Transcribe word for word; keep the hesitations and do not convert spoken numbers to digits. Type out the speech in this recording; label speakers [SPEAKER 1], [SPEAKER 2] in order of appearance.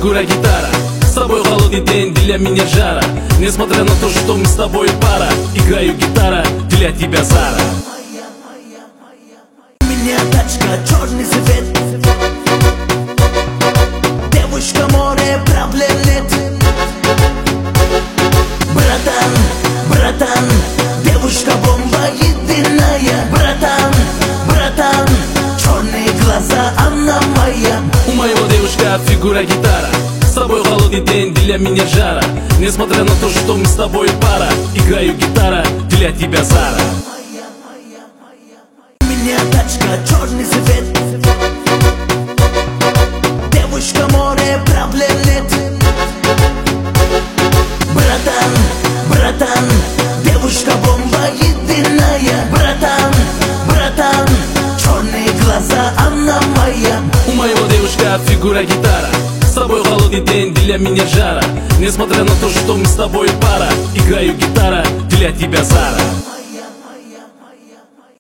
[SPEAKER 1] фигура гитара. С тобой холодный день, для меня жара. Несмотря на то, что мы с тобой пара, играю гитара для тебя, Зара.
[SPEAKER 2] У меня тачка, черный цвет. Девушка, море, проблем нет. Братан, братан, девушка бомба единая. Братан, братан, черные глаза, она моя.
[SPEAKER 1] У моего девушка фигура гитара. С тобой холодный день, для меня жара. Несмотря на то, что мы с тобой пара, играю гитара для тебя, Зара.
[SPEAKER 2] У меня тачка, черный цвет. Девушка, море, проблем нет. Братан, братан, девушка бомба единая. Братан, братан, черные глаза, она моя.
[SPEAKER 1] У моего девушка фигура гитара. С тобой холодный день, для меня жара. Несмотря на то, что мы с тобой пара, играю гитара для тебя, Зара.